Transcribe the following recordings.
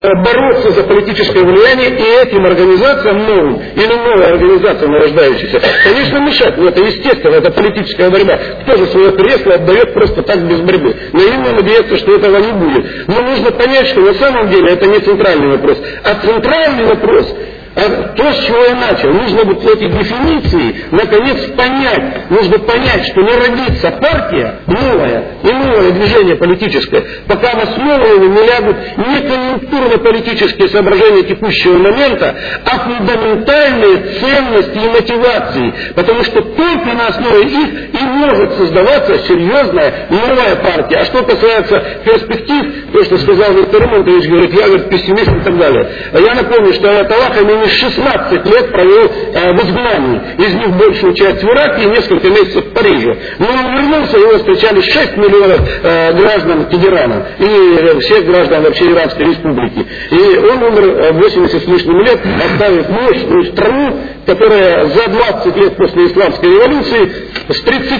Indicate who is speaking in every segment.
Speaker 1: бороться за политическое влияние и этим организациям новым или новой организациям нарождающейся, конечно, мешать. Но это естественно, это политическая борьба. Кто же свое кресло отдает просто так без борьбы? Наивно надеяться, что этого не будет. Но нужно понять, что на самом деле это не центральный вопрос, а центральный вопрос. То, с чего я начал, нужно вот эти дефиниции наконец понять. Нужно понять, что не родится партия новая и новое движение политическое, пока в основу его не лягут не конъюнктурно-политические соображения текущего момента, а фундаментальные ценности и мотивации. Потому что только на основе их и может создаваться серьезная новая партия. А что касается перспектив, то, что сказал Виктор Ремонтович, говорит, я говорит, пессимист и так далее. А я напомню, что Аятолла Хамейни 16 лет провел в изгнании. Из них большую часть в Ираке и несколько месяцев в Париже. Но он вернулся, его встречали 6 миллионов граждан Тегерана и всех граждан вообще Иранской республики. И он умер 80 с лишним лет, оставив мощную страну, которая за 20 лет после исламской революции с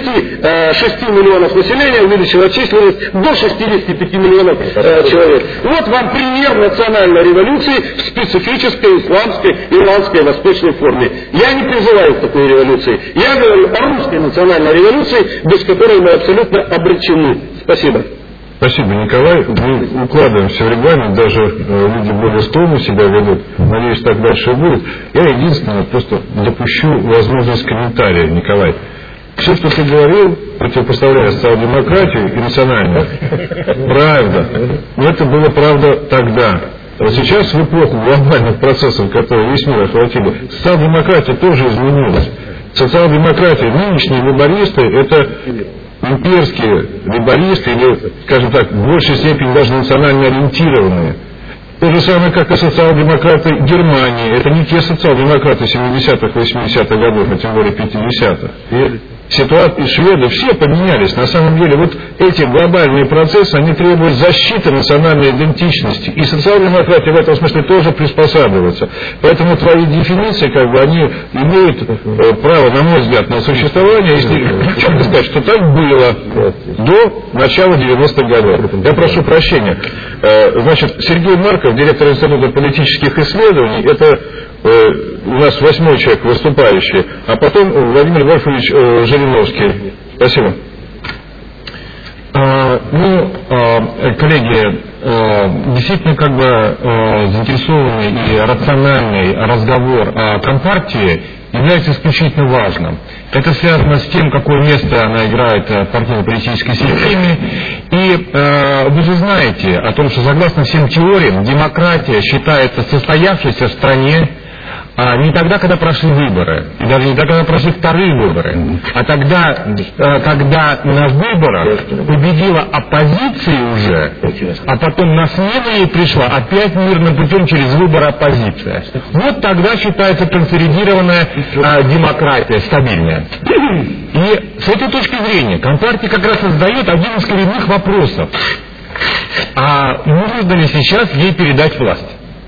Speaker 1: 36 миллионов населения увеличила численность до 65 миллионов человек. Вот вам пример национальной революции в специфической исламской иранской восточной форме. Я не призываю к такой революции. Я говорю о русской национальной революции, без которой мы абсолютно обречены. Спасибо.
Speaker 2: Спасибо, Николай. Мы укладываемся в регламент, даже люди более скромно себя ведут. Надеюсь, так дальше и будет. Я единственное просто допущу возможность комментария, Николай. Все, что ты говорил, противопоставляя социал-демократию и национальную, правда. Но это было правда тогда. А сейчас, в эпоху глобальных процессов, которые весь мир охватили, социал-демократия тоже изменилась. Социал-демократия, нынешние лейбористы, это имперские лейбористы, или, скажем так, в большей степени даже национально ориентированные. То же самое, как и социал-демократы Германии. Это не те социал-демократы 70-х, 80-х годов, а тем более 50-х. Ситуация, шведы все поменялись. На самом деле, вот эти глобальные процессы, они требуют защиты национальной идентичности. И социал-демократия в этом смысле тоже приспосабливается. Поэтому твои дефиниции, как бы, они имеют право, на мой взгляд, на существование, если четко сказать, что так было до начала 90-х годов. Я прошу прощения. Значит, Сергей Марков, директор Института политических исследований, это у нас 8-й человек выступающий, а потом Владимир Вольфович Жириновский. Спасибо.
Speaker 3: Коллеги, действительно, как бы заинтересованный и рациональный разговор о Компартии является исключительно важным. Это связано с тем, какое место она играет в партийно-политической системе. И вы же знаете о том, что согласно всем теориям, демократия считается состоявшейся в стране не тогда, когда прошли выборы, и даже не тогда, когда прошли вторые выборы, а тогда, когда на выборах победила оппозиция уже, а потом на смену ей пришла опять мирным путем через выборы оппозиция. Вот тогда считается консолидированная демократия, стабильная. И с этой точки зрения Компартия как раз задает один из коренных вопросов. А нужно ли сейчас ей передать власть?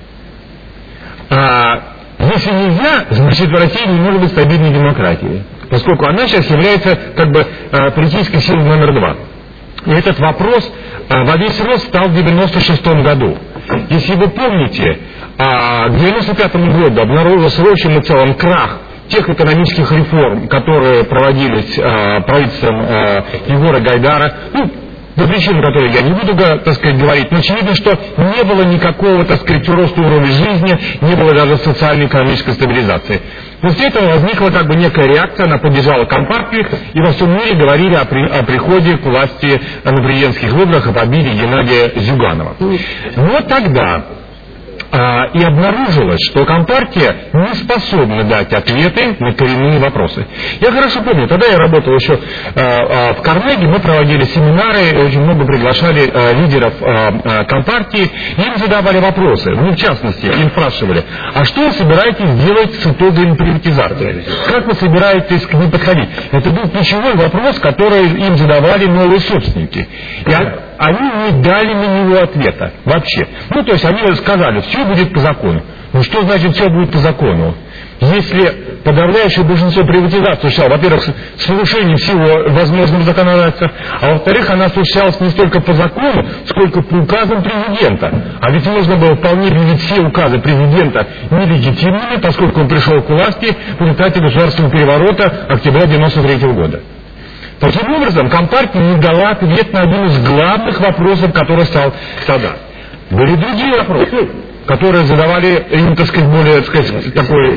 Speaker 3: Если нельзя, значит в России не может быть стабильной демократии, поскольку она сейчас является как бы политической силой номер 2. И этот вопрос во весь рост стал в 1996 году. Если вы помните, к 1995 году обнаружился в общем и целом крах тех экономических реформ, которые проводились правительством Егора Гайдара, по причинам, которые я не буду, так сказать, говорить, но очевидно, что не было никакого, так сказать, роста уровня жизни, не было даже социально-экономической стабилизации. После этого возникла как бы некая реакция, она поддержала Компартию, и во всем мире говорили о приходе к власти на президентских выборах, о победе Геннадия Зюганова. Вот тогда и обнаружилось, что Компартия не способна дать ответы на коренные вопросы. Я хорошо помню, тогда я работал еще в Карнеге, мы проводили семинары, очень много приглашали лидеров Компартии, им задавали вопросы. Ну, в частности, им спрашивали, а что вы собираетесь делать с итогами приватизации? Как вы собираетесь к ним подходить? Это был ключевой вопрос, который им задавали новые собственники. они не дали на него ответа вообще. Ну, то есть они сказали, все будет по закону. Ну, что значит все будет по закону? Если подавляющее большинство приватизации осуществлялось, во-первых, с нарушением всего возможного законодательства, а во-вторых, она осуществлялась не столько по закону, сколько по указам президента. А ведь можно было вполне видеть все указы президента нелегитимными, поскольку он пришел к власти в результате государственного переворота октября 1993 года. Таким образом, Компартия не дала ответ на один из главных вопросов, который стал тогда. Были другие вопросы, которые задавали им, так сказать, более, так сказать, такой,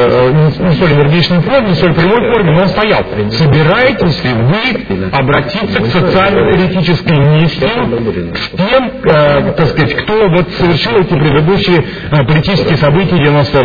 Speaker 3: не столь энергичной форме, не столь прямой форме, но он стоял. Собираетесь ли вы обратиться к социально-политической миссии с тем, так сказать, кто вот совершил эти предыдущие политические события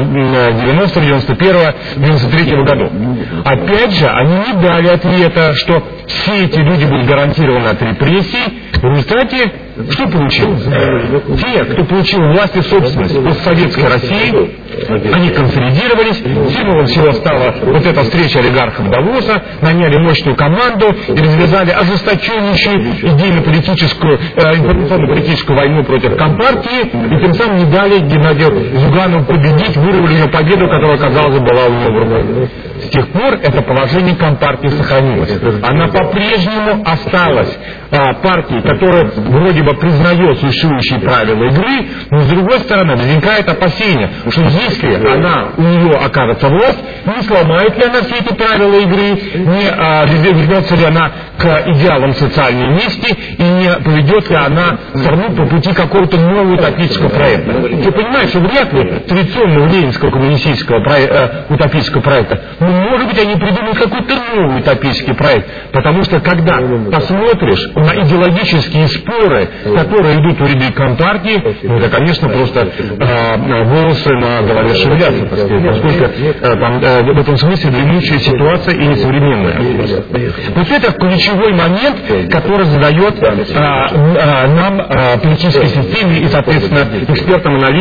Speaker 3: 90, 91, 93 году? Опять же, они не дали ответа, что все эти люди будут гарантированы от репрессий. В результате что получилось? Те, кто получил власть и собственность постсоветской России, они консолидировались, символом всего стала вот эта встреча олигархов Давоса, наняли мощную команду и развязали ожесточеннейшую идейно-политическую, информационно-политическую войну против Компартии, и тем самым не дали Геннадию Зюганову победить, вырвали ее победу, которая, казалось, была у него в руках. С тех пор это положение Компартии сохранилось. Она по-прежнему осталась партией, которая вроде бы признает существующие правила игры, но с другой стороны возникает опасение, что если у нее окажется власть, не сломает ли она все эти правила игры, не вернется ли она к идеалам социальной мести и не поведет ли она страну по пути какого-то нового утопического проекта. Ты понимаешь, что вряд ли традиционного ленинского коммунистического утопического проекта, но может быть они придумают какой-то новый утопический проект, потому что когда посмотришь на идеологические споры, которые идут в ряды Компартии, это, конечно, просто волосы на голове шевелятся, поскольку в этом смысле дремучая ситуация и несовременная. Вот это ключевой момент, который задает нам политической системе и, соответственно, экспертам, аналитикам,